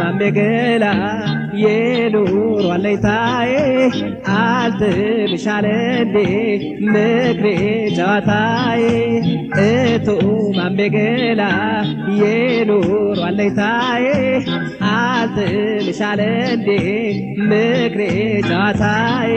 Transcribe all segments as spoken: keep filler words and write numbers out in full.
ማሜገላ የኑሮ አለኝታዬ አልትምሻለንዴ ምክሬ ጨዋታዬ እቱ ማሜገላ የኑሮ አለኝታዬ አልትምሻለንዴ ምክሬ ጨዋታዬ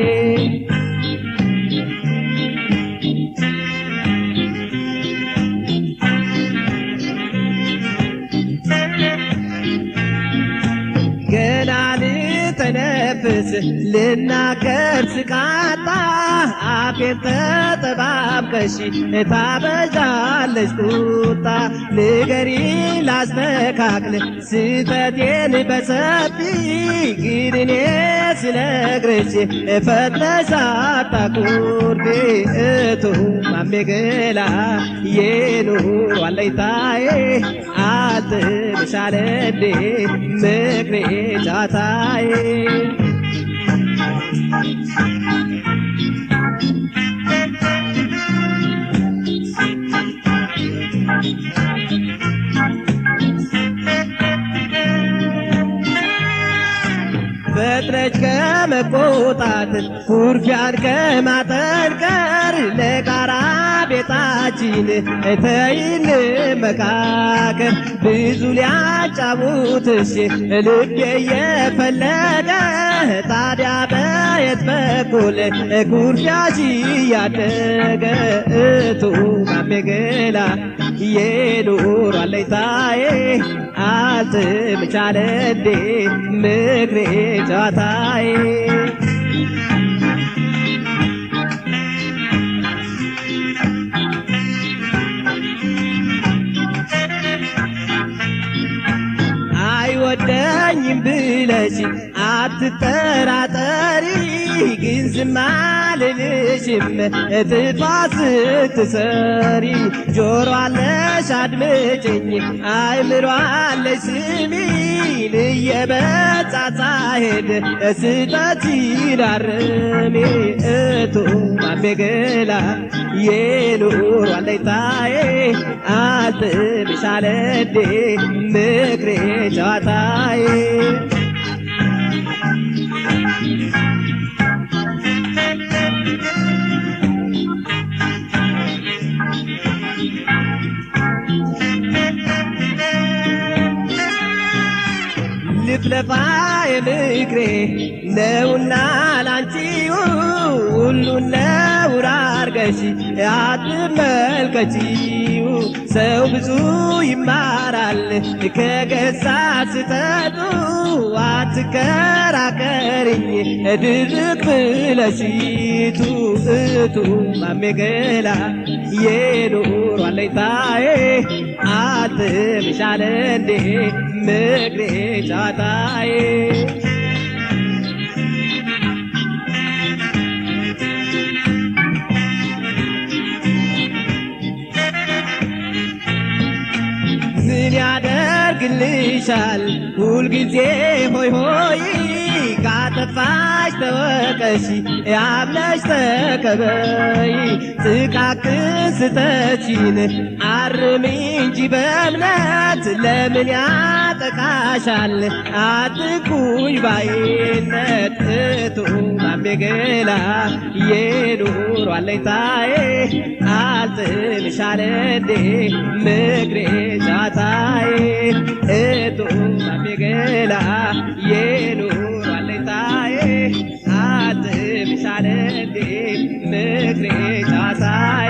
ተነፍስ ልናገር ስቃጣ አፌን ተጠባብቀሽ ታበዛለሽ ቁጣ ንገሪ ላስተካክል ስተቴን በሰፊ ግን እኔ ስነግርሽ ፈጥነሽ አታኩርፊ እቱ ማሜገላ የኑሮ አለኝታዬ አልትምሻለንዴ ምክሬ ጨዋታዬ ፈጥነሽ ከመቆጣት ኩርፊያን ከማጠንከር ለጋራ ቤታችን ተይን መካከር ብዙ ሊያጫውትሽ ልቤ የፈለገ ታዲያ በየት በኩል ኩርፊያሽ ያደገ እቱ ማሜገላ የኑሮ አለኝታዬ አልትምሻለንዴ ምክሬ ጨዋታዬ አይወደኝም ብለሽ አትጠራጠሪ ግን ዝም አልልሽም ጥፋት ስትሰሪ ጆሮ አለሽ አድምጪኝ አይምሮ አለሽ ስሚኝ እየበዛዛ ሄድ ስህተትሽን አርሚ እቱ ማሜገላ የኑሮ አለኝታዬ አልትምሻለንዴ ምክሬ ጨዋታዬ ልፍለፋ የምክሬ ነውና ላንቺው ሁሉን ነውር አርገሽ አትመልከቺው ሰው ብዙ ይማራል ከገዛ ስህተቱ አትከራከሪኝ ድርቅ ብለሽቱ እቱ ማሜገላ የኑሮ አለኝታዬ አልትምሻለንዴ ምክሬ ጨዋታዬ ምን ያደርግልሻል ሁልጊዜ ሆይ ሆይ ካጠፋሽ ተወቀሽ አምነሽ ተቀበይ ጥቃቅን ስህተትሽን አርሚ እንጂ በእምነት ለምን ያጠቃሻል አትኩኝ ባይነት እቱ ማሜገላ የኑሮ አለኝታዬ አልትምሻለንዴ ምክሬ ጨዋታዬ እቱ ማሜገላ የኑሮ አለኝታዬ አልትምሻለንዴ ምክሬ ጨዋታዬ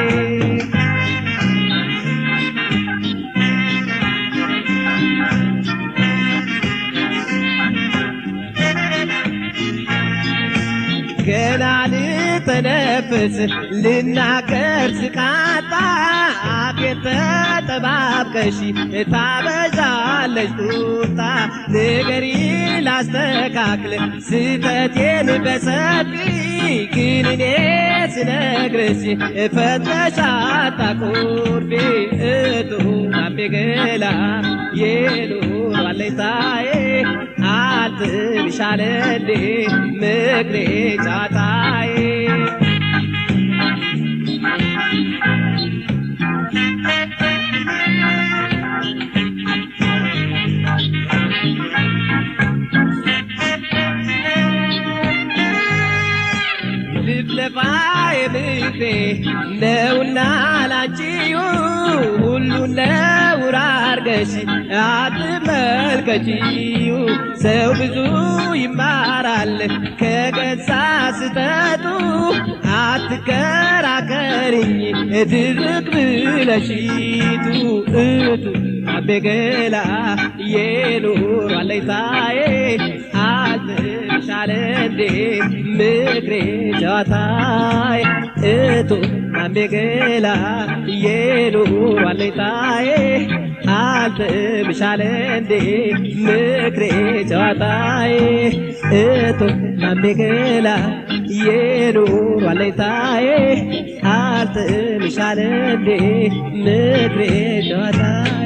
ገና ልተነፍስ ልናገር ስቃጣ አፌን ተጠባብቀሽ ታበዛለሽ ቁጣ ንገሪ ላስተካክል ስተቴን በሰፊ ግን እኔ ስነግርሽ ፈጥነሽ አታኩርፊ እቱ ማሜገላ የኑሮ አለኝታዬ አልትምሻለንዴ ምክሬ ጨዋታዬ ደግፌ ነውና ላንቺዩ ሁሉን ነውር አርገሽ አትመልከቺዩ ሰው ብዙ ይማራል ከገዛ ስህተቱ አትከራከሪኝ ድርቅ ብለሽቱ እቱ አቤገላ የኑሮ አለኝታዬ አልተሻለ እንዴ ምክሬ ጨዋታዬ እቱ አቤገላ የኑሮ አለኝታዬ አልተሻለ እንዴ ምክሬ ጨዋታዬ እቱ አቤገላ የኑሮ አለኝታዬ አልተሻለ እንዴ ምክሬ ጨዋታዬ